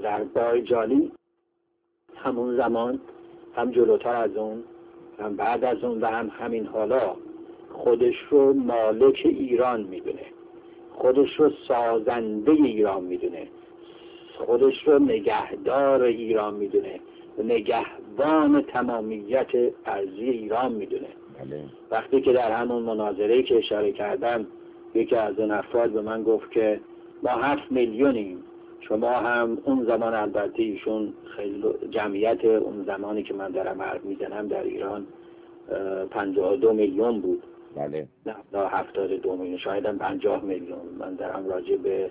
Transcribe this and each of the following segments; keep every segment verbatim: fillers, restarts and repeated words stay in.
آذربایجانی همون زمان، هم جلوتر از اون، هم بعد از اون و هم همین حالا خودش رو مالک ایران میدونه، خودش رو سازنده ایران میدونه، خودش رو نگهدار ایران میدونه، نگهبان تمامیت ارضی ایران میدونه. بله. وقتی که در همون مناظره‌ای که اشاره کردم یکی از اون افراد به من گفت که ما هفت میلیونیم، شما هم اون زمان، البته ایشون خیلی جمعیت اون زمانی که من دارم حرف میزنم در ایران پنجاه و دو میلیون بود. بله. نه هفتاد و دو میلیون، شاید هم پنجاه میلیون. من دارم راجع به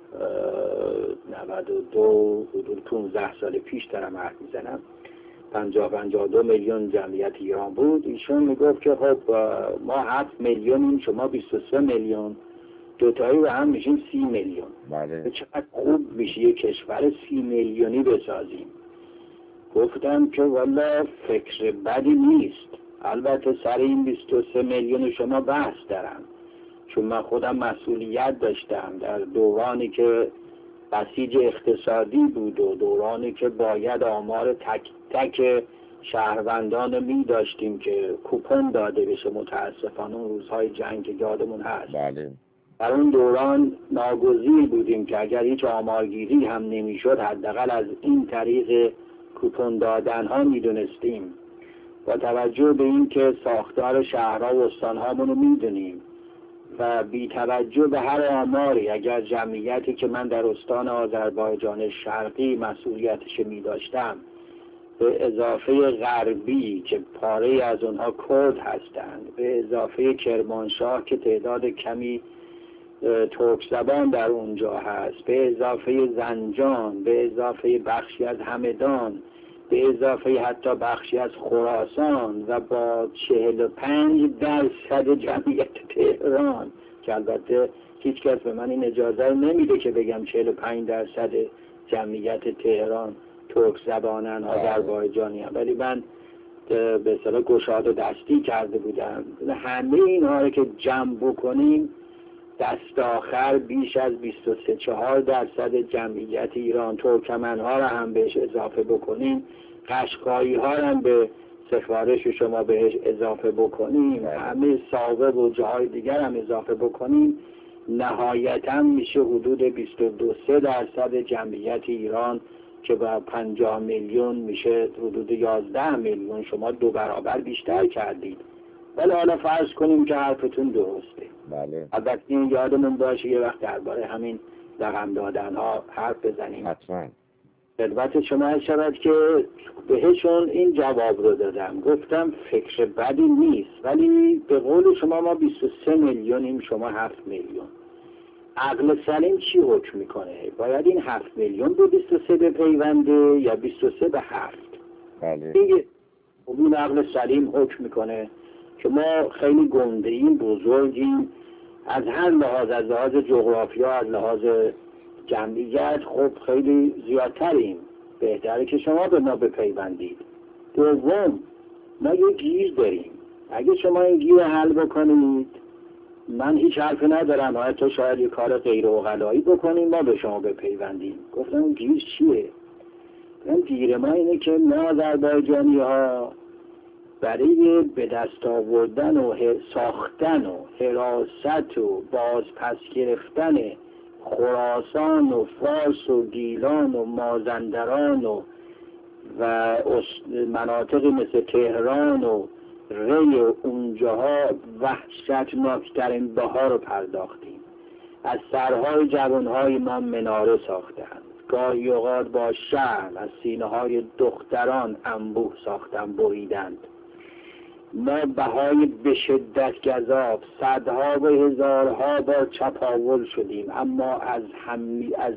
نود و دو حدود پانزده سال پیش دارم حرف میزنم. پنجاه پنجاه و دو میلیون جمعیت ایران بود. ایشون میگفت که خب ما هفت میلیونیم، شما بیست و سه میلیون، دوتایی به هم میشیم سی میلیون. بله. چقدر خوب میشه یک کشور سی میلیونی بسازیم. گفتم که والا فکر بدی نیست. البته سر این بیست و سه میلیون شما بحث دارم، چون من خودم مسئولیت داشتم در دورانی که بسیج اقتصادی بود و دورانی که باید آمار تک تک شهروندان می داشتیم که کوپن داده بشه. متاسفانه اون روزهای جنگ که یادمون هست. بله. در اون دوران ناگزیر بودیم که اگر هیچ آمارگیری هم نمیشد حداقل از این طریق کوپن دادن ها می دونستیم. با توجه به این که ساختار شهرها و استانهامون رو می دونیم و بی توجه به هر آماری، اگر جمعیتی که من در استان آذربایجان شرقی مسئولیتش می داشتم به اضافه غربی که پاره از اونها کرد هستند، به اضافه کرمانشاه که تعداد کمی ترک زبان در اونجا هست، به اضافه زنجان، به اضافه بخشی از همدان، به اضافه حتی بخشی از خراسان و با چهل و پنج درصد جمعیت تهران، که البته هیچ کس به من این اجازه نمیده که بگم چهل و پنج درصد جمعیت تهران ترک زبانن آذربایجانی هم، ولی من به اصطلاح گشاده دستی کرده بودم. همه اینها رو که جمع بکنیم دست آخر بیش از بیست و سه چهار درصد جمعیت ایران، ترکمنها رو هم بهش اضافه بکنیم، قشقایی ها هم به سفارش شما بهش اضافه بکنیم، همه ساوه و جاهای دیگر هم اضافه بکنیم، نهایتا میشه حدود بیست و دو درصد جمعیت ایران که با پنجاه میلیون میشه حدود یازده میلیون. شما دو برابر بیشتر کردید. ولی حالا فرض کنیم که حرفتون درسته. بله. البته این یادمون باشه یه وقت درباره همین رقم دادن ها حرف بزنیم. حتما. خدمت شما شود که بهشون این جواب رو دادم، گفتم فکر بدی نیست، ولی به قول شما ما بیست و سه میلیونیم، شما هفت میلیون. عقل سلیم چی حکم میکنه؟ باید این هفت میلیون به بیست و سه بپیونده یا بیست و سه به هفت؟ بله. دیگه این عقل سلیم حکم میکنه که ما خیلی گنده ایم، بزرگیم، از هر لحاظ، از لحاظ جغرافیا، از لحاظ جمعیت خب خیلی زیادتریم، بهتره که شما به ما بپیوندید. دوم، ما یه گیر داریم، اگه شما این گیر حل بکنید من هیچ حرفی ندارم، حتی شاید یه کار غیر عقلایی بکنیم ما به شما بپیوندیم. گفتم گیر چیه؟ گفتم گیر ما اینه که ما آذربایجانی ها برای به دست آوردن و ساختن و حراست و باز پس گرفتن خراسان و فارس و گیلان و مازندران و و مناطق مثل تهران و ری و اونجاها وحشتناکترین بها رو پرداختیم. از سرهای جوانهای ما مناره ساختند، گاهی اوقات با شرم از سینه های دختران انبوه ساختن بریدند. ما بهای به شدت گزاف صدها و هزارها بار چپاول شدیم، اما از همی از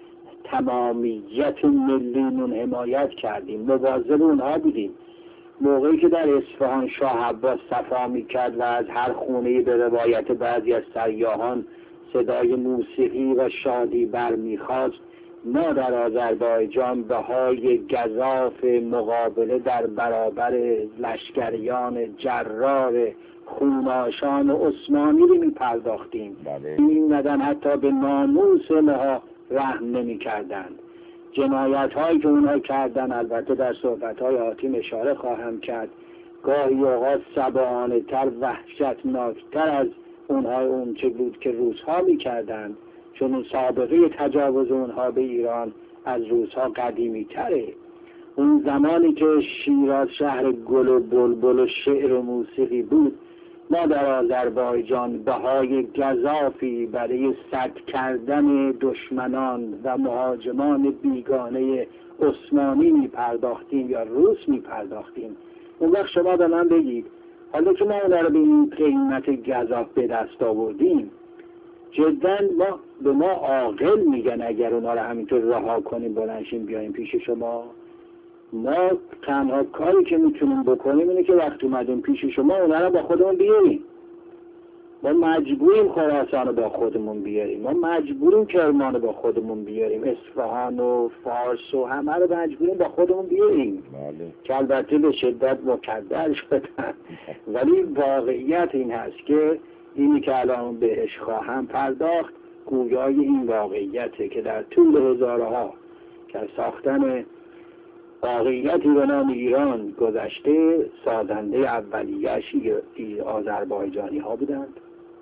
تمامیت ملیمون حمایت کردیم، مواظب اونها بودیم. موقعی که در اصفهان شاه عباس صفا میکرد و از هر خونه‌ای به روایت بعضی از سیاحان صدای موسیقی و شادی برمیخواست، ما در آذربایجان بهای گزاف مقابله در برابر لشکریان جرار خوناشان و عثمانی رو می پرداختیم. این ندن حتی به ناموس ما رحم نمی کردند. جنایت هایی که اونها کردن البته در صحبت های آتیم اشاره خواهم کرد، گاهی اوقات سباهانه تر، وحشتناکتر از اونها اون چه بود که روسها میکردن، چون اون سابقه تجاوز اونها به ایران از روسها قدیمی تره. اون زمانی که شیراز شهر گل و بلبل و شعر و موسیقی بود، ما در آذربایجان بهای گزافی برای سد کردن دشمنان و مهاجمان بیگانه عثمانی می پرداختیم یا روس می پرداختیم. اون وقت شما به من بگید حالا که ما اونا رو به این قیمت گزاف به دست آوردیم، جدا ما به ما عاقل میگن اگر اونا رو همینطور رها کنیم بلنشیم بیایم پیش شما؟ ما تنها کاری که میتونیم بکنیم اینه که وقتی اومدیم پیش شما اونا رو با خودمون بیاریم. ما مجبوریم خراسان رو با خودمون بیاریم، ما مجبوریم کرمان رو با خودمون بیاریم، اصفهان و فارس و همه رو مجبوریم با خودمون بیاریم که البته به شدت مکدر شدن. ولی واقعیت این هست که اینی که الان بهش خواهم پرداخت گویای این واقعیته که در طول هزارها که ساختن واقعیتی به نام ایران گذشته، سازنده اولیه‌اش آذربایجانی ها بودند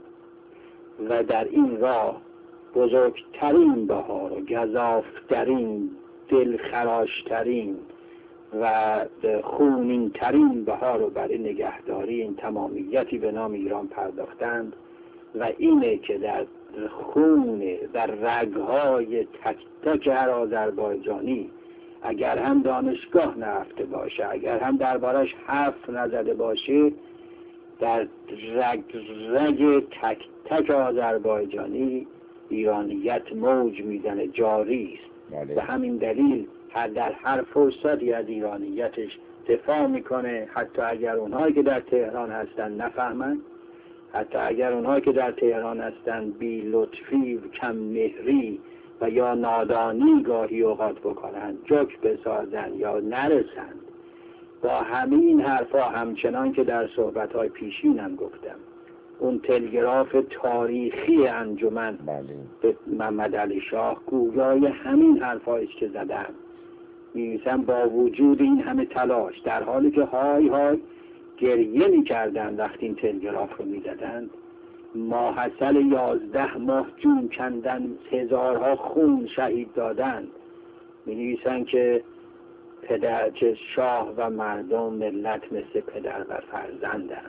و در این راه بزرگترین بهار و گزافترین، دلخراشترین و خونینترین بهار رو برای نگهداری این تمامیتی به نام ایران پرداختند و اینه که در خون در رگهای تک تک هر آذربایجانی اگر هم دانشگاه نرفته باشه، اگر هم دربارش حرف نزده باشه، در رگ رگ تک تک آذربایجانی ایرانیت موج میزنه، جاری است. به همین دلیل هر در هر فرصتی از ایرانیتش دفاع میکنه، حتی اگر اونهایی که در تهران هستن نفهمن، حتی اگر اونهایی که در تهران هستن بی لطفی و کم مهری و یا نادانی گاهی اوقات بکنن، جوک بسازن یا نرسند. با همین حرفا همچنان که در صحبت‌های پیشینم گفتم، اون تلگراف تاریخی انجمن به محمد علی شاه گویای همین حرفایی که زدم. می‌نویسم با وجود این همه تلاش، در حالی که های های گریه می‌کردند وقتی این تلگراف رو می‌زدند، ماحصل یازده ماه جون کندن، هزارها خون شهید دادند، می‌نویسن که پدر که شاه و مردم ملت مثل پدر و فرزندند.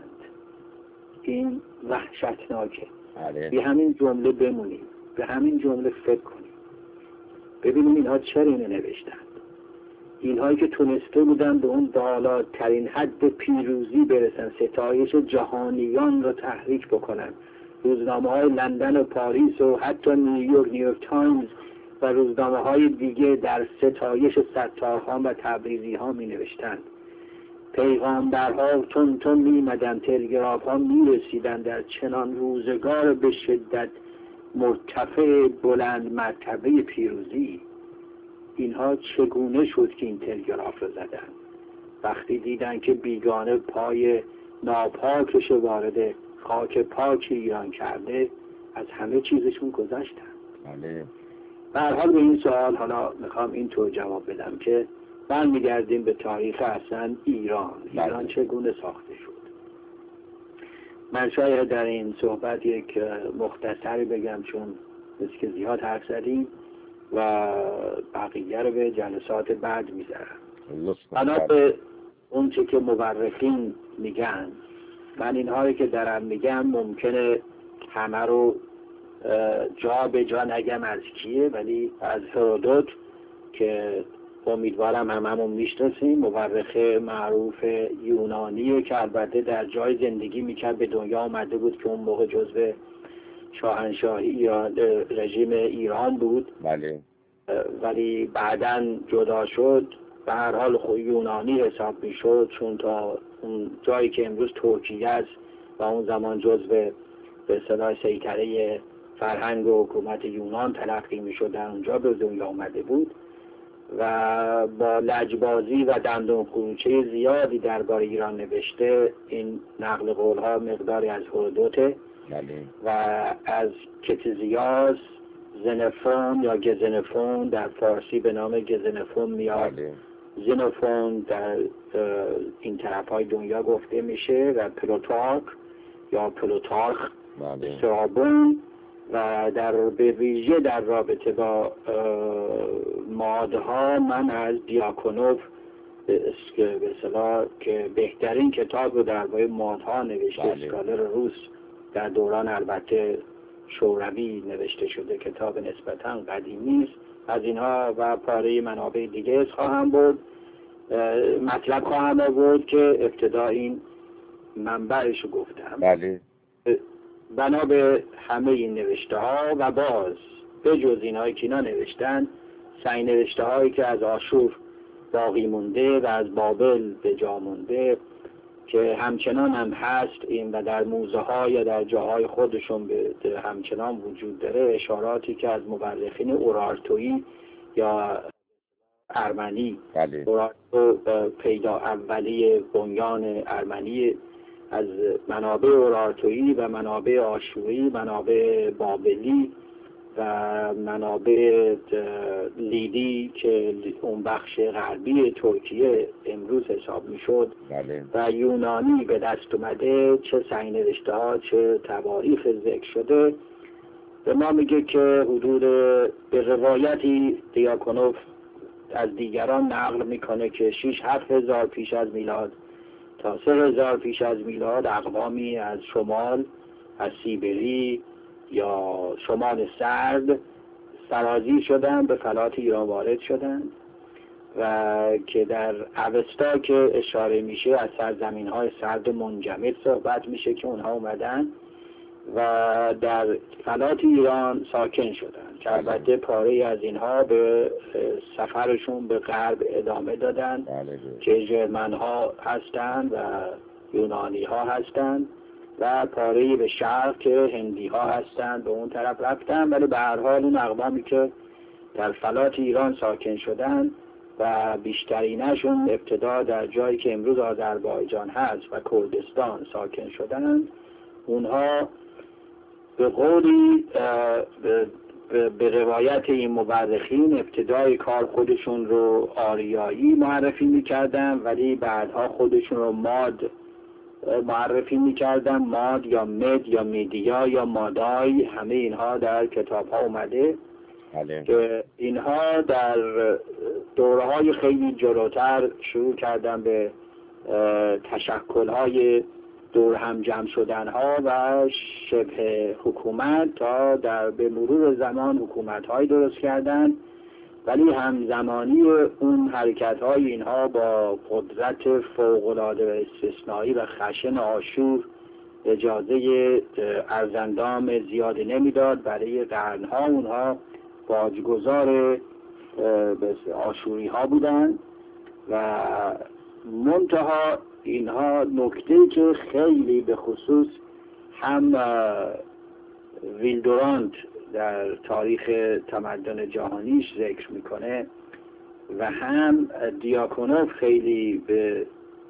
این وحشتناکه. به همین جمله بمونیم، به همین جمله فکر کنیم، ببینیم اینها چرا اینو نوشتند. اینهایی که تونسته بودن به اون بالاترین حد پیروزی برسن، ستایش جهانیان رو تحریک بکنن، روزنامه های لندن و پاریس و حتی نیویورک نیویورک تایمز و روزنامه های دیگه در ستایش ستارخان و تبریزی ها می نوشتند. پیغامبرها تون تون می مدن، تلگراف ها می رسیدن در چنان روزگار به شدت مرتفع بلند مرتبه پیروزی. اینها چگونه شد که این تلگراف رو زدن؟ وقتی دیدن که بیگانه پای ناپاکش وارد خاک پاک ایران کرده، از همه چیزشون گذاشتن. بله. به هر حال به این سوال حالا میخوام اینطور جواب بدم که برمیگردیم به تاریخ اصلا ایران. ایران بله. چگونه ساخته شد؟ من شاید در این صحبت یک مختصری بگم، چون مثل که زیاد حرف زدیم و بقیه رو به جلسات بعد میذارم. بنا به اون چه که مورخین میگن، من اینهایی که درم میگم ممکنه همه رو جا به جا نگم از کیه، ولی از هرودوت که امیدوارم هممون میشناسیم، مورخ معروف یونانیه که البته در جای زندگی میکرد به دنیا آمده بود که اون موقع جزو شاهنشاهی یا رژیم ایران بود. بله. ولی بعداً جدا شد. به هر حال خود یونانی حساب میشد، چون تا اون جایی که امروز ترکیه است و اون زمان جزو به اصطلاح سیطره فرهنگ و حکومت یونان تلقی میشد، در اونجا به دنیا آمده بود و با لجبازی و دندون خروچه زیادی درباره ایران نوشته. این نقل قول‌ها مقداری از هرودوته و از کتزیاس زنفون یا گزنفون در فارسی به نام گزنفون میاد. بله. زنفون در این طرف های دنیا گفته میشه و پلوتارک یا پلوتارخ استرابون و در به ویژه در رابطه با مادها من از دیاکونوف به اصطلاح که بهترین کتاب رو درباره مادها نوشته، بله. اسکالر روس در دوران البته شوروی نوشته شده، کتاب نسبتا قدیمی است. از اینها و پاره منابع دیگه خواهم بود، مطلب خواهم آورد که ابتدا این منبعش رو گفتم. بله. بنا به همه این نوشته ها و باز به جز این هایی که اینا نوشتن، سعی نوشته هایی که از آشور باقی مونده و از بابل به جا مونده که همچنان هم هست این و در موزه ها یا در جاهای خودشون به همچنان وجود داره، اشاراتی که از مورخین اورارتویی یا ارمنی، بله. اورارتو پیدا اولی بنیان ارمنی، از منابع اورارتویی و منابع آشوری، منابع بابلی و منابع لیدی که اون بخش غربی ترکیه امروز حساب میشد، بله. و یونانی به دست اومده، چه سعینوشته ها چه تواریخ ذکر شده، به ما میگه که حدود به روایتی دیاکونوف از دیگران نقل میکنه که شش هفت هزار پیش از میلاد تا سه هزار پیش از میلاد اقوامی از شمال، از سیبری یا شمال سرد سرازیر شدن، به فلات ایران وارد شدن و که در اوستا که اشاره میشه از سرزمین های سرد منجمد صحبت میشه که اونها اومدن و در فلات ایران ساکن شدن که البته پاره از اینها به سفرشون به غرب ادامه دادن. بله. که ژرمن ها هستند و یونانی ها هستند و پاره به شرق که هندی ها هستند به اون طرف رفتن، ولی به هر حال اون اقوامی که در فلات ایران ساکن شدن و بیشترینشون ابتدا در جایی که امروز آذربایجان هست و کردستان ساکن شدن، اونها به قولی به روایت این مورخین ابتدای کار خودشون رو آریایی معرفی میکردن، ولی بعدها خودشون رو ماد معرفی میکردن، ماد یا مد یا میدیا یا مادای، همه اینها در کتاب ها اومده. بله. که اینها در دوره های خیلی جلوتر شروع کردن به تشکل های دور هم جمع شدن ها و شبه حکومت تا در به مرور زمان حکومت های درست کردن، ولی همزمانی اون حرکت های اینها با قدرت فوق‌العاده و استثنایی و خشن آشور اجازه ارزندام زیادی نمیداد. برای قرنها اونها باجگذار آشوری ها بودن و منتها اینها نکته که خیلی به خصوص هم ویلدورانت در تاریخ تمدن جهانیش ذکر میکنه و هم دیاکونوف خیلی به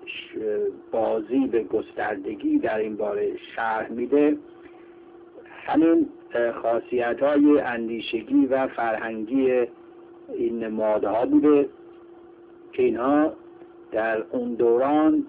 بازی به گستردگی در این باره شرح میده، همین خاصیت های اندیشگی و فرهنگی این نماده ها بوده که اینها در اون دوران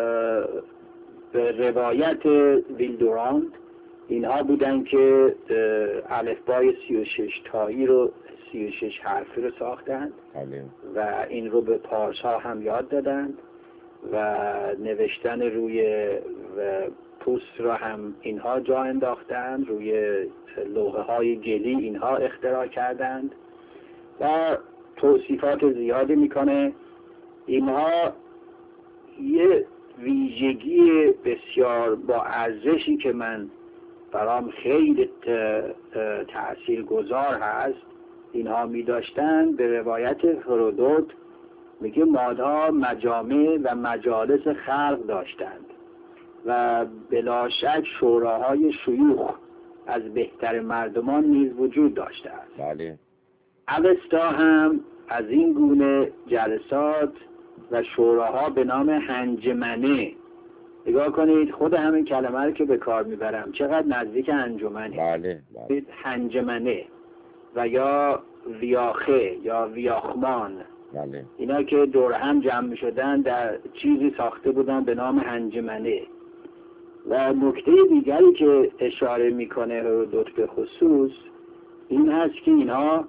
به روایت ویلدورانت اینها بودن که الفبای سی و شش تایی رو سی و شش حرفی رو ساختند و این رو به پارس ها هم یاد دادند و نوشتن روی پوست را هم اینها جا انداختند، روی لوحه های گلی اینها اختراع کردند و توصیفات زیادی میکنه. اینها یه ویژگی بسیار با ارزشی که من برام خیلی تأثیر گذار هست اینها می داشتن. به روایت هرودوت میگه مادها مجامع و مجالس خلق داشتند و بلا شک شوراهای شیوخ از بهتر مردمان نیز وجود داشته است. بله. اوستا هم از این گونه جلسات و شوراها به نام هنجمنه، نگاه کنید خود همین کلمه رو که به کار میبرم چقدر نزدیک انجمنه. بله. بله. هنجمنه و یا ویاخه یا ویاخمان. بله. اینا که دور هم جمع می شدن در چیزی ساخته بودن به نام هنجمنه. و نکته دیگری که اشاره میکنه هرودوت به خصوص این هست که اینها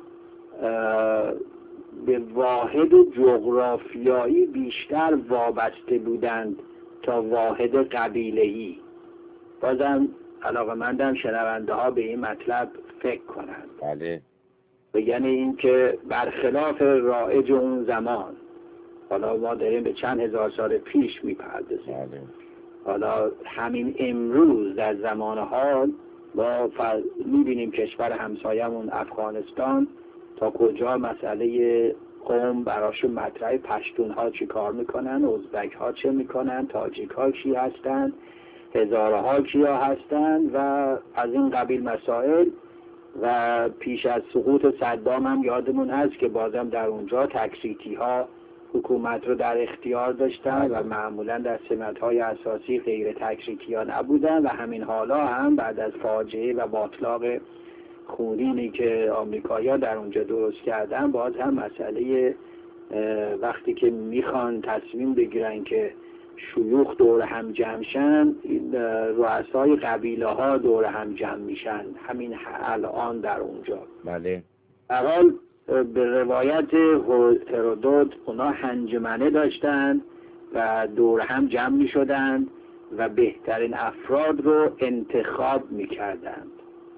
به واحد جغرافیایی بیشتر وابسته بودند تا واحد قبیله‌ای. بازم علاقه‌مندم شنونده ها به این مطلب فکر کنند. بله. بگن این که برخلاف رایج اون زمان، حالا ما داریم به چند هزار سال پیش میپردازیم، بله. حالا همین امروز در زمان حال ما میبینیم کشور همسایمون افغانستان تا کجا مسئله قوم براش مطرح، پشتون ها چی کار میکنن، ازبک ها چه میکنن، تاجیک ها کی هستن، هزاره ها کیا هستن و از این قبیل مسائل. و پیش از سقوط صدام هم یادمون هست که بازم در اونجا تکریتی ها حکومت رو در اختیار داشتن و معمولا در سمت‌های اساسی غیر تکریتی ها نبودن و همین حالا هم بعد از فاجعه و باطلاق خونینی که آمریکایی‌ها در اونجا درست کردن، باز هم مسئله وقتی که میخوان تصمیم بگیرن که شیوخ دور هم جمع شن، رؤسای قبیله ها دور هم جمع میشن همین الان در اونجا. بله. در حال به روایت هرودوت اونا هنجمنه داشتن و دور هم جمع میشدن و بهترین افراد رو انتخاب میکردند.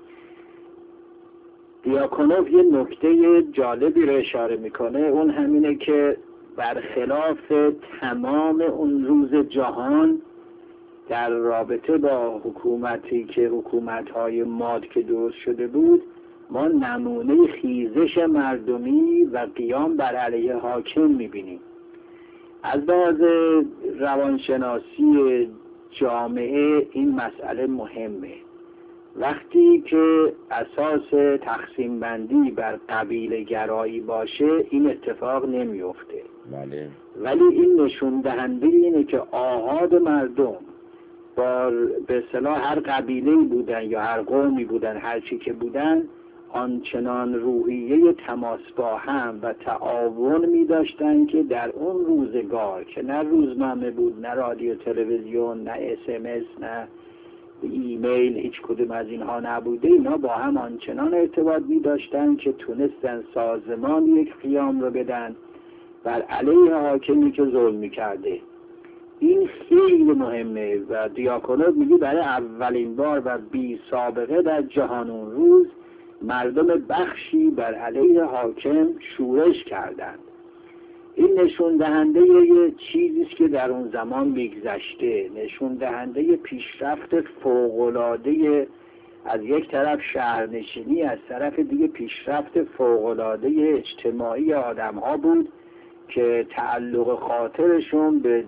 دیاکونوف یه نکته جالبی رو اشاره میکنه، اون همینه که برخلاف تمام اون روز جهان در رابطه با حکومتی که حکومت‌های ماد که درست شده بود، ما نمونه خیزش مردمی و قیام بر علیه حاکم می‌بینیم. از لحاظ روانشناسی جامعه این مسئله مهمه. وقتی که اساس تقسیم بندی بر قبیله گرایی باشه این اتفاق نمیفته. بله. ولی این نشون دهنده اینه که آحاد مردم با به اصطلاح هر قبیله‌ای بودن یا هر قومی بودن، هر چی که بودن، آنچنان روحیه تماس با هم و تعاون می داشتن که در اون روزگار که نه روزنامه بود، نه رادیو تلویزیون، نه اس ام اس، نه ایمیل، هیچ کدوم از اینها نبوده، اینا با هم آنچنان ارتباط می داشتن که تونستن سازمان یک قیام رو بدن بر علیه حاکمی که ظلم می کرده. این خیلی مهمه و دیاکونوف میگه برای اولین بار و بی سابقه در جهان اون روز مردم بخشی بر علیه حاکم شورش کردند. این نشون دهنده یه چیزی است که در اون زمان میگذشته، نشون دهنده پیشرفت فوق‌العاده از یک طرف شهرنشینی، از طرف دیگه پیشرفت فوق‌العاده اجتماعی آدم‌ها بود که تعلق خاطرشون به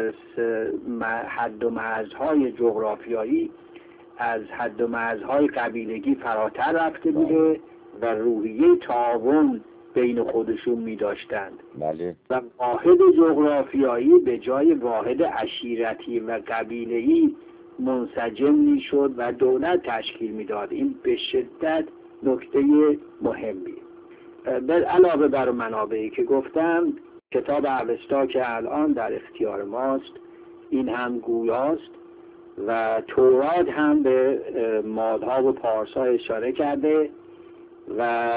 حد و مرزهای جغرافیایی از حد و مرزهای قبیلگی فراتر رفته بوده و روحیه تعاون بین خودشون می داشتند. بله. و واحد جغرافیایی به جای واحد عشیرتی و قبیله‌ای منسجم می شد و دولت تشکیل می داد. این به شدت نکته مهمی. به علاوه بر منابعی که گفتم، کتاب اوستا که الان در اختیار ماست این هم گویاست و تورات هم به مادها و پارسا اشاره کرده و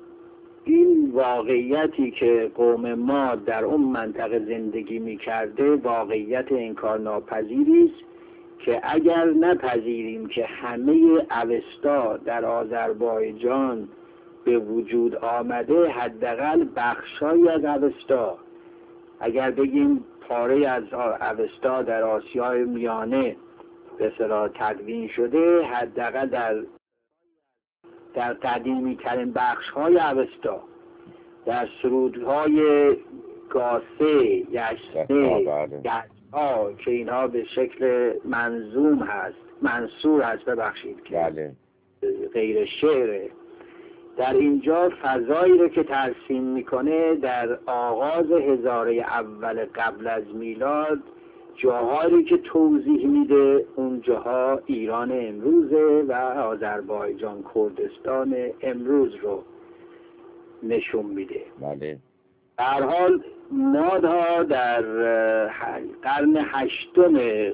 این واقعیتی که قوم ماد در اون منطقه زندگی می کرده واقعیت انکارناپذیری است که اگر نپذیریم که همه اوستا در آذربایجان به وجود آمده، حداقل بخشایی از اوستا، اگر بگیم پاره از اوستا در آسیای میانه به اصطلاح تدوین شده، حداقل در در قدیمی ترین بخش های اوستا، در سرودهای گاسه، یشنه، گشتا که اینها به شکل منظوم هست، منصور هست، ببخشید که بله. غیر شعره، در اینجا فضایی رو که ترسیم میکنه در آغاز هزاره اول قبل از میلاد، جاهایی که توضیح میده اون جاها ایران امروزه و آذربایجان کردستان امروز رو نشون میده. بله. در حال مادها در قرن هشتم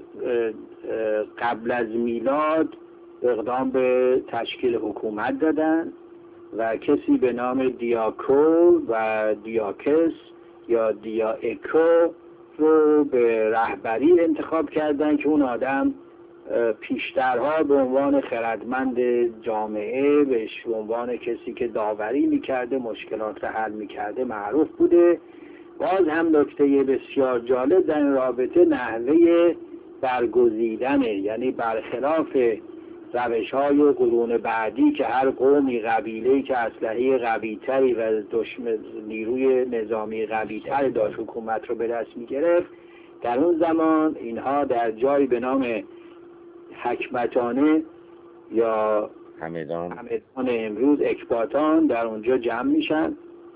قبل از میلاد اقدام به تشکیل حکومت دادن و کسی به نام دیاکو و دیاکس یا دیاکو رو به رهبری انتخاب کردن که اون آدم پیشترها به عنوان خردمند جامعه به عنوان کسی که داوری میکرده، مشکلات رو حل میکرده معروف بوده. باز هم نکته بسیار جالب در این رابطه نحوه برگزیدنه، یعنی برخلاف روش های قرون بعدی که هر قومی قبیله‌ای که اسلحه قوی‌تری و دشمن نیروی نظامی قوی‌تری داشت حکومت رو به دست می‌گرفت، در اون زمان اینها در جایی به نام حکمتانه یا همدان همدان امروز اکباتان در اونجا جمع میشن،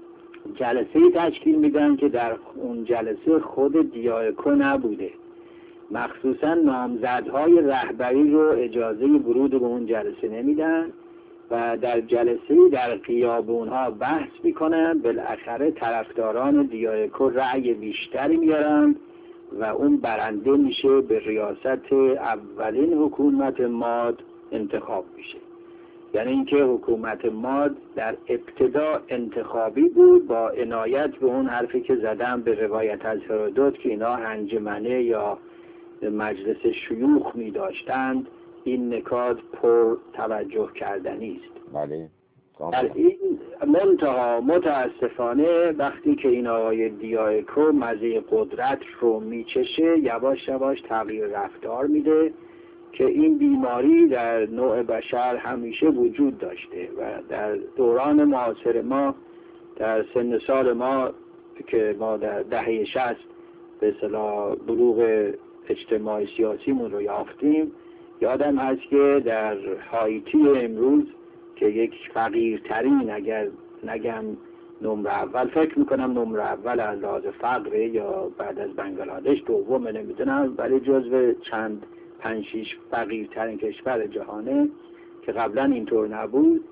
جلسه تشکیل میدن که در اون جلسه خود دیاکو نبوده، مخصوصا نامزدهای رهبری رو اجازه ورود به اون جلسه نمیدن و در جلسه در خیابونها بحث میکنن. بالاخره طرفداران دیاکو رأی بیشتری میارن و اون برنده میشه، به ریاست اولین حکومت ماد انتخاب میشه. یعنی اینکه حکومت ماد در ابتدا انتخابی بود، با عنایت به اون حرفی که زدم به روایت از هرودوت که اینا انجمنه یا مجلس شیوخ می داشتند، این نکات پر توجه کردنی است. بله. در این منتها متاسفانه وقتی که این آقای دیاکو مزه قدرت رو میچشه، یواش یواش تغییر رفتار میده که این بیماری در نوع بشر همیشه وجود داشته و در دوران معاصر ما، در سن سال ما که ما در دهه شصت به اصطلاح بلوغ اجتماعی سیاسیمون رو یافتیم، یادم هست که در هایتی امروز که یک فقیرترین، اگر نگم نمره اول، فکر میکنم نمره اول از لحاظ فقره یا بعد از بنگلادش دومه نمیدونم، ولی جزو چند پنج شیش فقیرترین کشور جهانه که قبلا اینطور نبود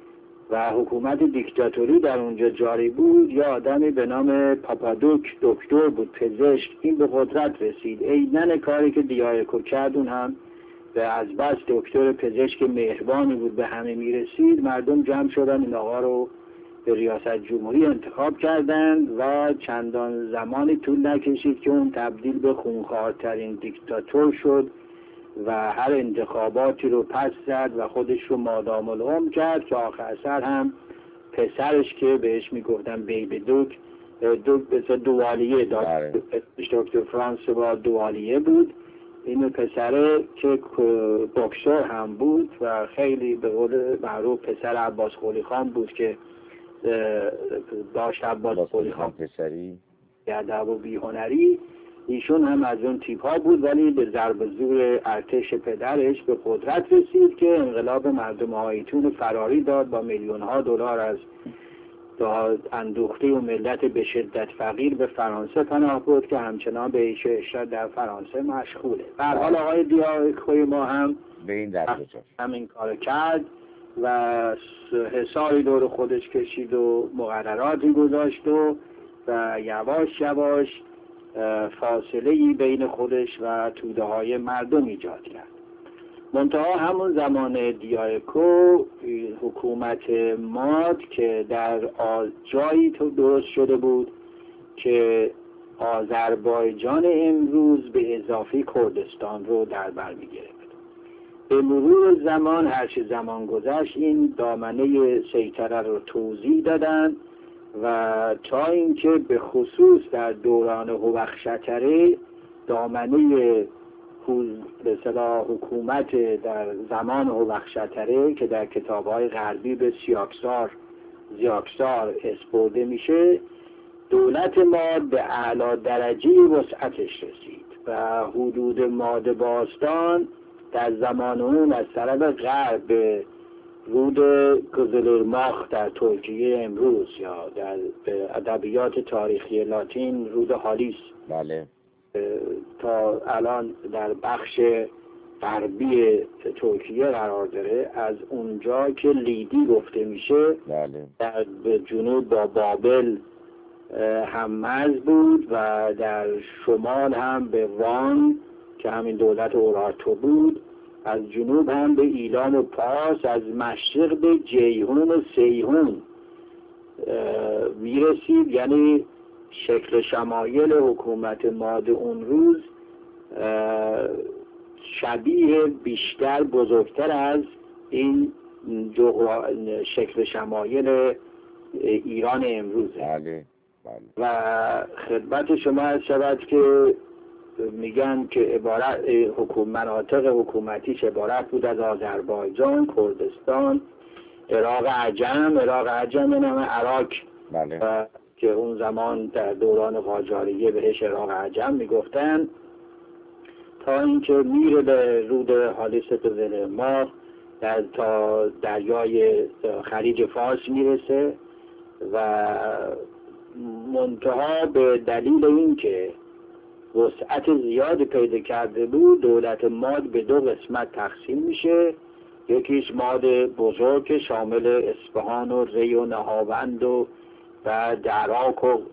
و حکومت دیکتاتوری در اونجا جاری بود. یا آدمی به نام پاپادوک، دکتر بود، پزشک، این به قدرت رسید. اینن کاری که دیاکو کرد، اون هم به از بس دکتر پزشک مهربانی بود به همه میرسید، مردم جمع شدن این آقا رو به ریاست جمهوری انتخاب کردند و چندان زمانی طول نکشید که اون تبدیل به خونخوارترین دیکتاتور شد و هر انتخاباتی رو پس زد و خودش رو مادام العمر کرد که آخر سر هم پسرش که بهش میگفتن بیبی دوک دوک به دوالیه داد، دکتر فرانسوا دوالیه بود. این پسره که بکسور هم بود و خیلی به قول معروف پسر عباس قلی خان بود که داشت عباس قلی خان پسری ادب و بیهنری، ایشون هم از اون تیپ ها بود، ولی به ضرب زور ارتش پدرش به قدرت رسید که انقلاب مردم آیتون فراری داد، با میلیون ها دلار از اندوخته و ملت به شدت فقیر به فرانسه پناه برد که همچنان به عیش و عشرت در فرانسه مشغوله. به هر حال آقای دیاکوی ما هم به این دست همین کار کرد و حصاری دور خودش کشید و مقرراتی گذاشت و, و یواش یواش فاصله‌ای بین خودش و توده های مردم ایجاد کرد. منتها همون زمان دیاکو حکومت ماد که در جایی تو درست شده بود که آذربایجان امروز به اضافه کردستان رو در بر می‌گرفت. به مرور زمان، هرچه زمان گذشت، این دامنه سیطره رو توزیع دادن و تا اینکه به خصوص در دوران هوخشتره دامنه به اصطلاح حکومت در زمان هوخشتره که در کتاب‌های غربی به سیاکسار زیاکسار اسپرده میشه، دولت ماد به اعلی درجه وسعتش رسید و حدود ماد باستان در زمان اون از طرف غرب به رود قزلرماخ در ترکیه امروز یا در ادبیات تاریخی لاتین رود هالیس، بله، تا الان در بخش غربی ترکیه قرار داره، از اونجا که لیدی گفته میشه بله. در جنوب با بابل هم مرز بود و در شمال هم به وان که همین دولت اورارتو بود، از جنوب هم به ایلام و پارس، از مشرق به جیهون و سیهون میرسید. یعنی شکل شمایل حکومت ماد اون روز شبیه بیشتر بزرگتر از این شکل شمایل ایران امروزه. بله. بله. و خدمت شما از شود که میگن که عبارت حکومت مناطق حکومتیش عبارت بود از آذربایجان، کردستان، عراق عجم. عراق عجم یعنی عراق. بله. و که اون زمان در دوران قاجاریه بهش عراق عجم میگفتن، تا اینکه میره به رود حالیس قزل ماه، در تا دریای خلیج فارس میرسه و منتها به دلیل اینکه وسعت زیاد پیدا کرده بود، دولت ماد به دو قسمت تقسیم میشه. یکیش ماد بزرگ شامل اصفهان و ری و نهاوند و بعد عراق و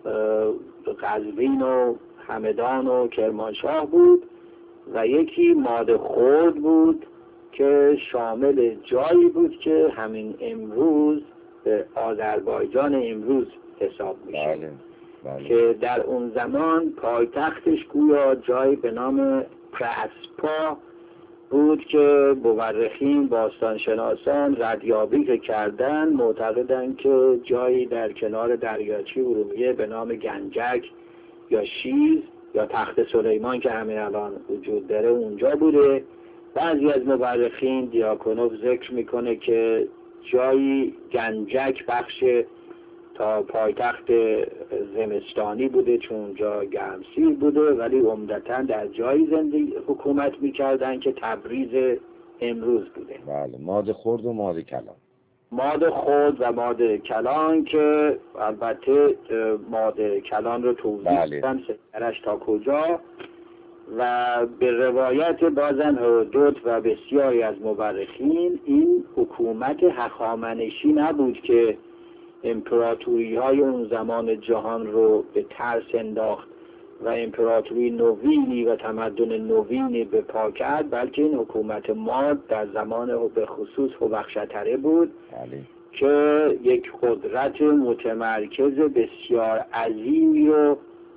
قزوین و همدان و کرمانشاه بود و یکی ماد خرد بود که شامل جایی بود که همین امروز به آذربایجان امروز حساب میشه. بله. بله. که در اون زمان پایتختش گویا جایی به نام پرسپا بود که مورخین باستانشناسان ردیابی که کردن معتقدن که جایی در کنار دریاچه ارومیه به نام گنجک یا شیز یا تخت سلیمان که همین الان وجود داره اونجا بوده. بعضی از مورخین، دیاکونوف ذکر میکنه که جایی گنجک بخش تا پایتخت زمستانی بوده چون اونجا گرمسیر بوده، ولی عمدتاً در جایی زندگی حکومت میکردن که تبریز امروز بوده. بله. ماد خرد و ماد کلان. ماد خرد و ماد کلان که البته ماد کلان رو توضیح دادم سرش تا کجا، و به روایت بازن هرودوت و بسیاری از مورخین این حکومت هخامنشی نبود که امپراتوری های اون زمان جهان رو به ترس انداخت و امپراتوری نوینی و تمدن نوینی به پا کرد، بلکه این حکومت ماد در زمان به خصوص هوخشتره بود بله. که یک قدرت متمرکز بسیار عظیمی رو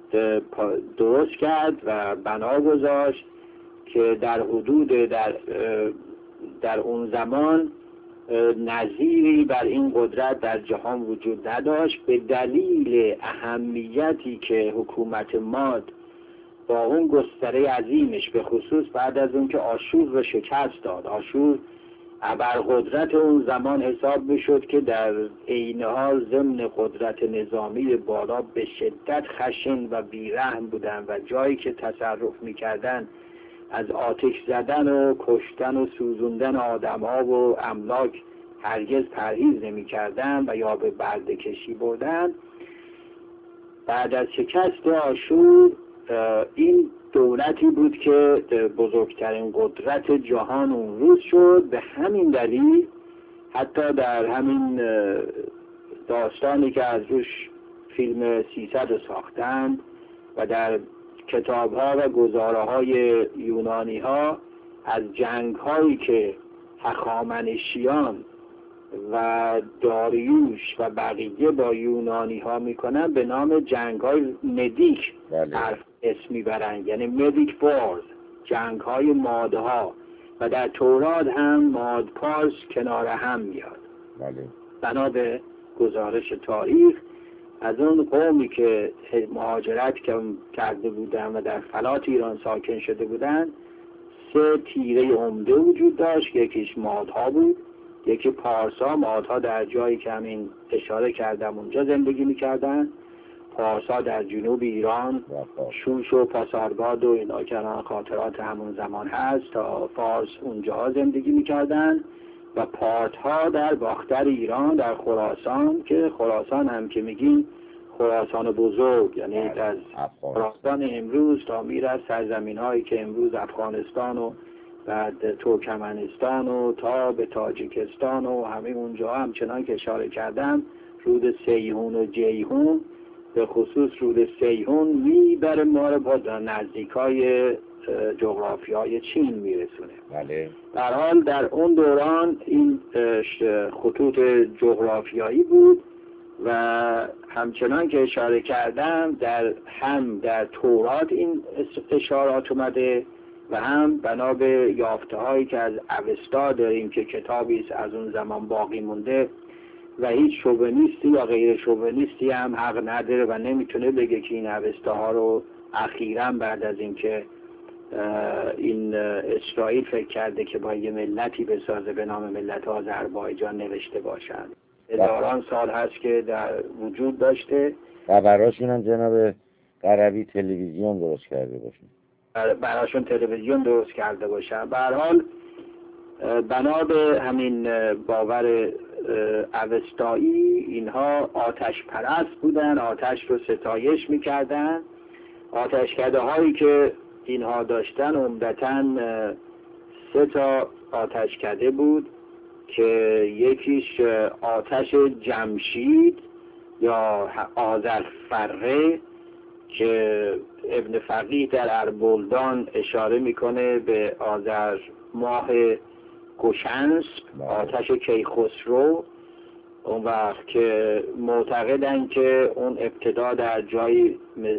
درست کرد و بنا گذاشت که در حدود در, در اون زمان نظیری بر این قدرت در جهان وجود نداشت، به دلیل اهمیتی که حکومت ماد با اون گستره عظیمش به خصوص بعد از اون که آشور رو شکست داد. آشور ابرقدرت اون زمان حساب میشد که در عین حال ضمن قدرت نظامی بالا به شدت خشن و بیرحم بودن و جایی که تصرف میکردن از آتش زدن و کشتن و سوزوندن آدم‌ها و املاک هرگز پرهیز نمی‌کردند و یا به برده کشی بردن. بعد از شکست آشور این دولتی بود که بزرگترین قدرت جهان اون روز شد. به همین دلیل حتی در همین داستانی که از روش فیلم سیصد رو ساختند و در کتاب‌ها و گزاره‌های یونانی‌ها از جنگ‌هایی که هخامنشیان و داریوش و بقیه با یونانی‌ها می‌کنن به نام جنگ‌های مدیک اسم می‌برند، یعنی مدیک وارز، جنگ‌های مادها، و در تورات هم ماد پارس کنار هم میاد. بله. بنا به گزارش تاریخ از اون قومی که مهاجرت کرده بودن و در فلات ایران ساکن شده بودن، سه تیره عمده وجود داشت. یکیش مادها بود، یکی پارسا. مادها در جایی که همین اشاره کردم اونجا زندگی میکردن. پارسا در جنوب ایران، شوش و پاسارگاد و اینا که خاطرات همون زمان هست، تا فارس اونجا زندگی میکردن. و پارتها در باختر ایران در خراسان، که خراسان هم که میگیم خراسان بزرگ، یعنی از خراسان امروز تا میره سرزمین هایی که امروز افغانستان و بعد ترکمنستان و تا به تاجیکستان و همه اونجا همچنان که اشاره کردم رود سیهون و جیهون، به خصوص رود سیهون میبره ما رو با نزدیکای جغرافیای چین میرسونه. بله. در حال در اون دوران این خطوط جغرافیایی بود و همچنان که اشاره کردم در هم در تورات این اشارات اومده و هم بنا به یافته هایی که از اوستا داریم که کتابی است از اون زمان باقی مونده و هیچ شوونیستی یا غیر شوونیستی هم حق نداره و نمیتونه بگه که این اوستاها رو اخیراً بعد از اینکه این اسرائیل فکر کرده که با یه ملتی بسازه به نام ملت آذربایجان نوشته باشند. هزاران سال هست که در وجود داشته و براشون هم جناب غربی تلویزیون درست کرده باشن، براشون تلویزیون درست کرده باشن. به هر حال بنا به همین باور اوستایی اینها آتش پرست بودن، آتش رو ستایش میکردن. آتشکده هایی که اینها داشتن عمدتاً سه تا آتشکده بود که یکیش آتش جمشید یا آذرفره که ابن فقیه در اربلدان اشاره میکنه به آذر ماه گشنس، آتش کیخسرو، اون وقت که معتقدن که اون ابتدا در جایی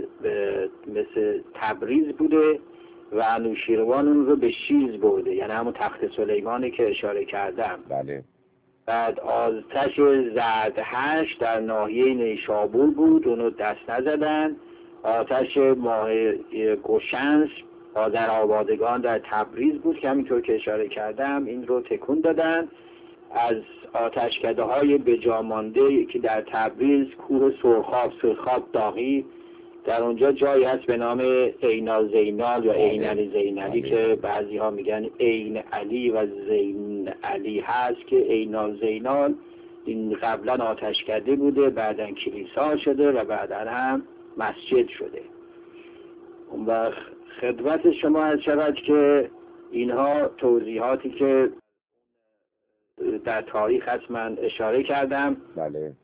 مثل تبریز بوده و انوشیروان اون رو به شیز برده، یعنی همون تخت سلیمانی که اشاره کردم. بله. بعد آتش زردهشت در ناحیه نیشابور بود، اونو دست نزدن. آتش ماه گشنس آذر آبادگان در تبریز بود که همینطور که اشاره کردم این رو تکون دادن. از آتشکده های بجامانده که در تبریز کوه سرخاب سرخاب داغی، در اونجا جایی هست به نام عین زینال یا عین علی زینالی که بعضی ها میگن عین علی و زین علی هست، که عین زینال این قبلا آتشکده بوده، بعدا کلیسا شده و بعدا هم مسجد شده. اون وقت خدمت شما از شود که اینها توضیحاتی که در تاریخ هست من اشاره کردم. بله.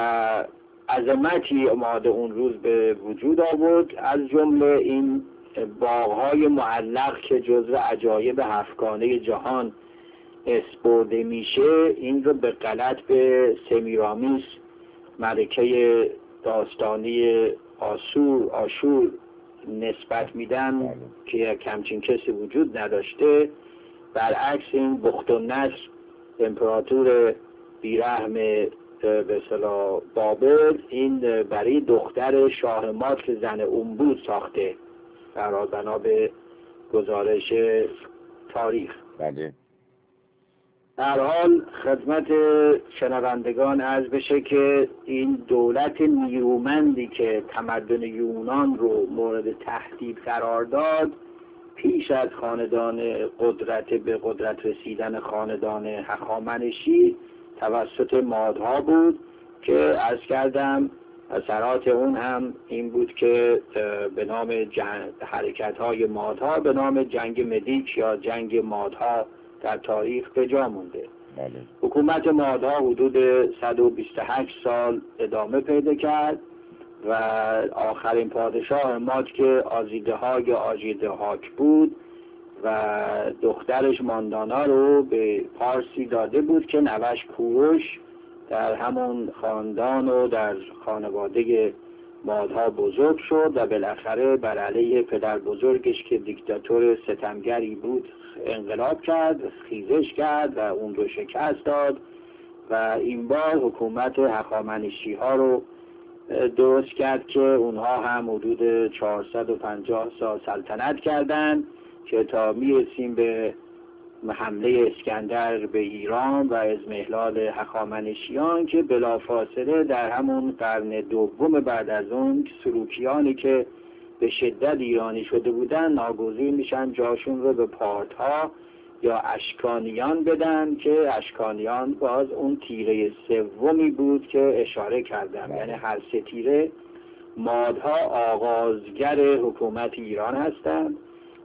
عظمتی اومده اون روز به وجود آورد، از جمله این باغ‌های معلق که جزو عجایب هفتگانه جهان اسپرده میشه، این رو به غلط به سمیرامیس ملکه داستانی آسور آشور نسبت میدن. بله. که کمچین کسی وجود نداشته. برعکس این بختالنصر امپراتور بیرحم به اصطلاح بابل این برای دختر شاه ماد که زن اون بود ساخته، در بنا به گزارش تاریخ. بله. در حال خدمت شنوندگان عرض بشه که این دولت نیرومندی که تمدن یونان رو مورد تهدید قرار داد، پیش از خاندان قدرت به قدرت رسیدن خاندان هخامنشی توسط مادها بود که عرض کردم اثرات اون هم این بود که به نام جنگ حرکت های مادها به نام جنگ مدیک یا جنگ مادها در تاریخ به جا مونده. بله. حکومت مادها حدود صد و بیست و هشت سال ادامه پیدا کرد و آخرین پادشاه ماد که آزیده ها یا آژیده هاک بود و دخترش ماندانا رو به پارسی داده بود که نوش کوروش در همون خاندان و در خانواده مادها بزرگ شد و بالاخره بر علیه پدر بزرگش که دیکتاتور ستمگری بود انقلاب کرد، خیزش کرد و اون رو شکست داد و این بار حکومت هخامنشی ها رو درست کرد که اونها هم حدود چهارصد و پنجاه سال سلطنت کردند که تا میرسیم به حمله اسکندر به ایران و اضمحلال هخامنشیان که بلافاصله در همون قرن دوم بعد از اون سلوکیانی که به شدت ایرانی شده بودن ناگزیر میشن جاشون رو به پارتها یا اشکانیان بدن که اشکانیان باز اون تیره سومی بود که اشاره کردم. یعنی هر سه تیره مادها آغازگر حکومت ایران هستند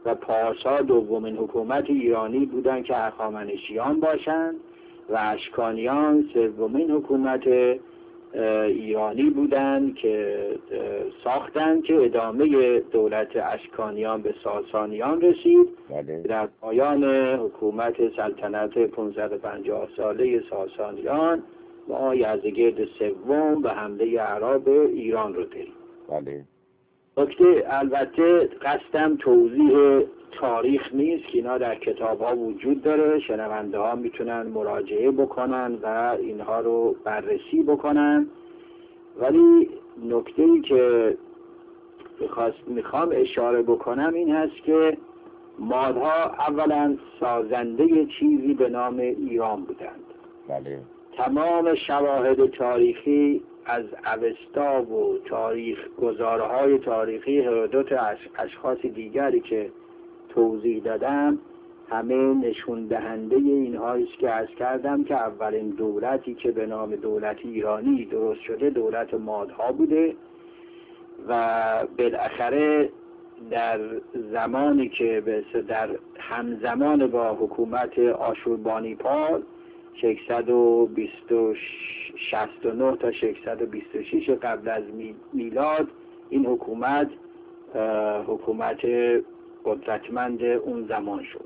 و پارسا دومین حکومت ایرانی بودند که هخامنشیان باشند و اشکانیان سومین حکومت ایرانی بودند که ساختند که ادامه دولت اشکانیان به ساسانیان رسید. بله. در پایان حکومت سلطنت پانصد و پنجاه ساله ساسانیان ما یزدگرد سوم و حمله اعراب ایران رو داریم. بله. نکته البته قصدم توضیح تاریخ نیست که اینا در کتاب ها وجود داره، شنونده ها میتونن مراجعه بکنن و اینها رو بررسی بکنن، ولی نکته ای که میخوام اشاره بکنم این هست که مادها اولا سازنده چیزی به نام ایران بودند. بله. تمام شواهد تاریخی از اوستا و تاریخ گزارهای تاریخی هرودوت و اشخاص دیگری که توضیح دادم همه نشون دهنده اینهایی است که عرض کردم که اولین دولتی که به نام دولت ایرانی درست شده دولت مادها بوده و بالاخره در زمانی که در همزمان با حکومت آشوربانیپال ششصد و شصت و نه تا ششصد و بیست و شش قبل از میلاد این حکومت حکومت قدرتمند اون زمان شد.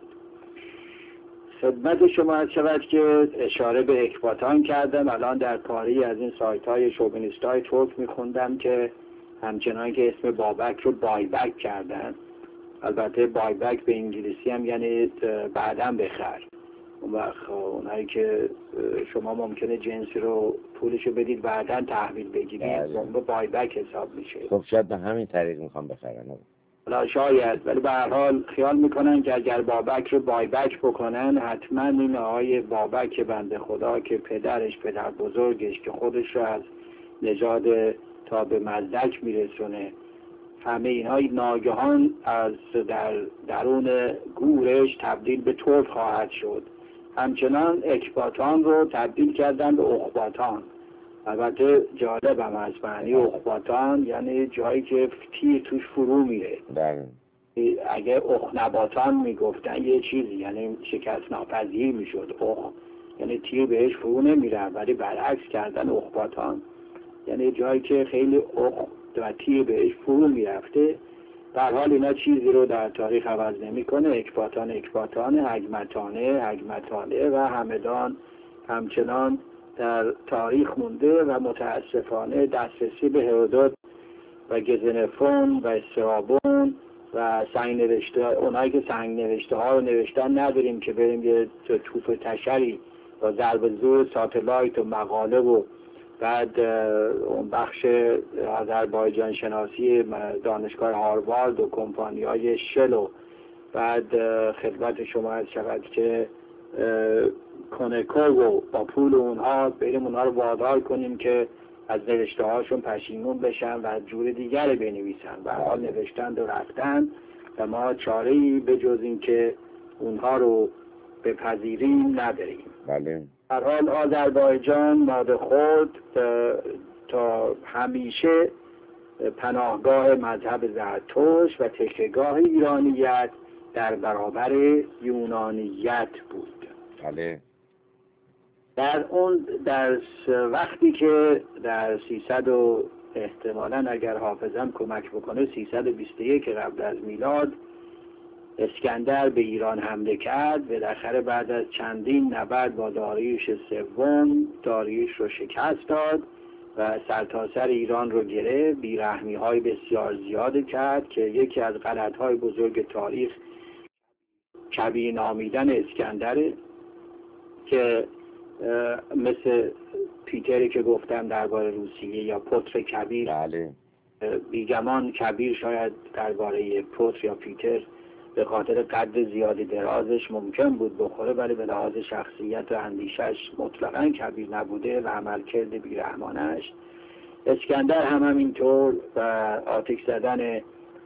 خدمت شما از شود که اشاره به اکباتان کردم. الان در کاری از این سایت های شوونیست های ترک میخوندم که همچنان که اسم بابک رو بایبک کردن، البته بایبک به انگلیسی هم یعنی بعداً بخر. اون وقت اونایی که شما ممکنه جنسی رو پولشو بدید بعداً تحویل بگیرید به بایبک حساب میشه. خب شاید به همین طریق میخوام بخرن. حالا شاید، ولی به هر حال خیال میکنن که اگر بابک رو بایبک بکنن حتما این آقای بابک بنده خدا که پدرش پدر بزرگش که خودش رو از نژاد تا به مزدک میرسونه، همه اینهای ناگهان از در درون گورش تبدیل به ترک خواهد شد. همچنان اکباتان رو تبدیل کردن به اخباتان. البته جالب هم از معنی اخباتان یعنی جایی که تیر توش فرو میره. اگه اخنباتان میگفتن یه چیزی یعنی شکست ناپذیر میشد، اخ یعنی تیر بهش فرو نمیره، ولی برعکس کردن اخباتان یعنی جایی که خیلی اخ و تیر بهش فرو میرفته. در حال اینا چیزی رو در تاریخ عوض نمیکنه. اکباتان اکباتان، هگمتانه هگمتانه و همدان همچنان در تاریخ مونده و متاسفانه دسترسی به هرودوت و گزنفون و استرابون و سنگ نوشته اونایی که سنگ نوشته ها رو نوشتن نداریم که بریم یه توف تشری با ضرب زور ساتلایت و مقاله و بعد اون بخش آذربایجان شناسی دانشگاه هاروارد و کمپانی های شل و بعد خدمت شما از شود که کنکو و با پول اونها بریم اونها رو وادار کنیم که از نوشته هاشون پشیمون بشن و جور دیگر بنویسن. و حال نوشتند و رفتن و ما چاره‌ای به جز این که اونها رو بپذیریم نداریم. بله. در حال آذربایجان ماد خود تا همیشه پناهگاه مذهب زرتشت و تکیهگاه ایرانیت در برابر یونانیت بود. بله. در اون در وقتی که در سیصد و احتمالاً اگر حافظم کمک بکنه سیصد و بیست و یک قبل از میلاد اسکندر به ایران حمله کرد، بالاخره بعد از چندین نبرد با داریوش سوم داریوش رو شکست داد و سرتاسر ایران رو گرفت. بیرحمی های بسیار زیاد کرد که یکی از غلط های بزرگ تاریخ کبیر نامیدن اسکندره که مثل پیتری که گفتم درباره روسیه یا پتر کبیر. بله. بیگمان کبیر شاید درباره پتر یا پیتر به خاطر قد زیادی درازش ممکن بود بخوره، ولی به لحاظ شخصیت و اندیشش مطلقاً کبیر نبوده و عملکرد بیرحمانش. اسکندر هم همینطور و آتش زدن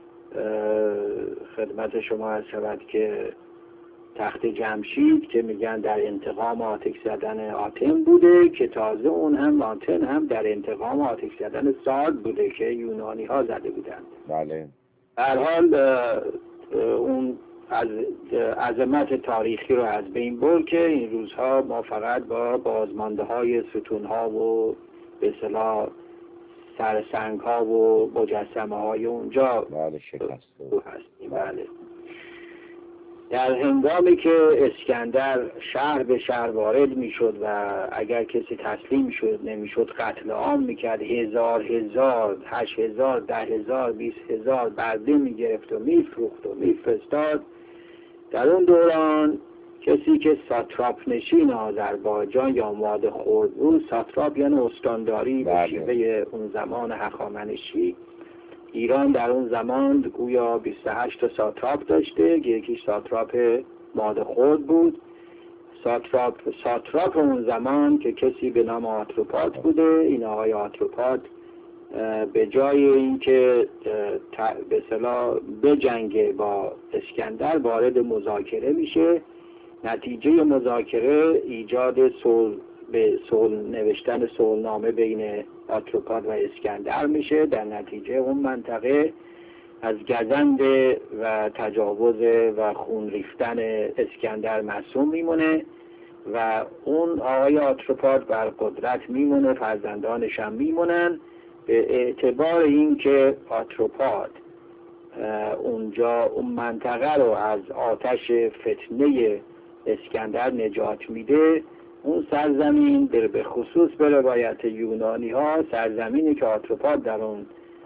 خدمت شما از شود که تخت جمشید که میگن در انتقام آتش زدن آتن بوده، که تازه اون هم آتن هم در انتقام آتش زدن سارد بوده که یونانی ها زده بودند. بله. در حال اون از عظمت تاریخی رو از بین برد که این روزها ما فقط با بازمانده های ستون ها و به اصطلاح سرسنگ ها و مجسمه های اونجا بله شکسته هستیم. بله. در هنگامی که اسکندر شهر به شهر وارد میشد و اگر کسی تسلیم شد نمیشد قتل عام میکرد، هزار هزار هشت هزار ده هزار بیست هزار برده میگرفت و میفروخت و میفرستاد. در اون دوران کسی که ساتراپ نشین آذربایجان یا ماده خورد بود، ساتراپ یعنی استانداری به شیوه اون زمان هخامنشی، ایران در اون زمان گویا بیست و هشت تا ساتراپ داشته که یکی ساتراپ ماده خورد بود. ساتراپ ساتراپ اون زمان که کسی به نام آتروپات بوده. این آقای آتروپات به جای اینکه به اصطلاح بجنگه با اسکندر وارد مذاکره میشه. نتیجه مذاکره ایجاد صلح به صلح نوشتن صلحنامه بین آتروپات و اسکندر میشه. در نتیجه اون منطقه از گزند و تجاوز و خون ریختن اسکندر معصوم میمونه و اون آقای آتروپات بر قدرت میمونه، فرزندانش هم میمونن. به اعتبار اینکه آتروپات اونجا اون منطقه رو از آتش فتنه اسکندر نجات میده، اون سرزمین به خصوص به روایت یونانی ها سرزمینی که آتروپات در اون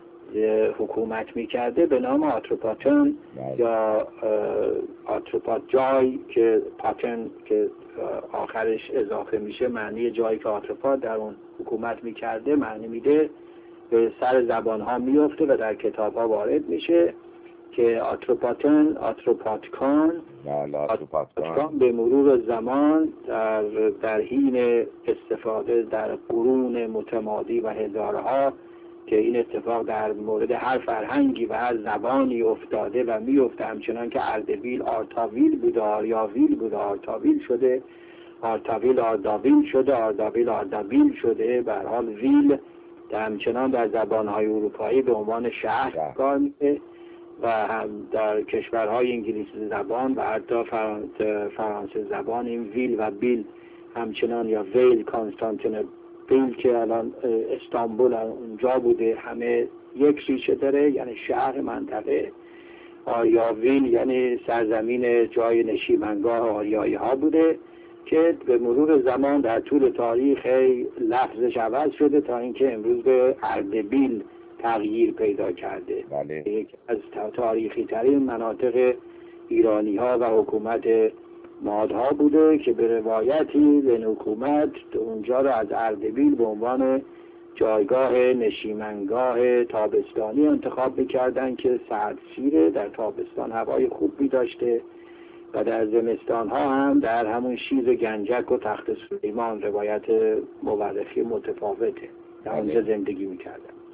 حکومت میکرده به نام آتروپاتون یا آتروپات جای که پاتن که آخرش اضافه میشه معنی جایی که آتروپات در اون حکومت میکرده معنی میده، به سر زبان ها میفته و در کتاب ها وارد میشه که آتروپاتون آتروپاتکان آتروپاتکان به مرور زمان در, در حین استفاده در قرون متمادی و هزارها که این اتفاق در مورد هر فرهنگی و هر زبانی افتاده و میفته، همچنان که اردبیل آرتاویل بوده، آریاویل بوده آرتاویل شده، آرتاویل آرداویل شده، آرداویل آردابیل شده، به هر حال ویل در همچنان در زبانهای اروپایی به عنوان شهر کار میده و هم در کشورهای انگلیسی زبان و حتی فرانسه زبان این ویل و بیل همچنان یا ویل کانستانتینوپل بیل که الان استانبول اونجا بوده همه یک ریشه داره، یعنی شهر منطقه. آریاویل یعنی سرزمین جای نشیمنگاه آریایی ها بوده که به مرور زمان در طول تاریخ لفظش عوض شده تا اینکه امروز به اردبیل تغییر پیدا کرده. بله. یکی از تاریخی ترین مناطق ایرانی ها و حکومت مادها بوده که به روایتی لن حکومت اونجا را از اردبیل به عنوان جایگاه نشیمنگاه تابستانی انتخاب میکردن که سرد سیره، در تابستان هوای خوبی داشته و در زمستان ها هم در همون شیز گنجک و تخت سلیمان روایت مورخی متفاوته در اونجا زندگی میکردن.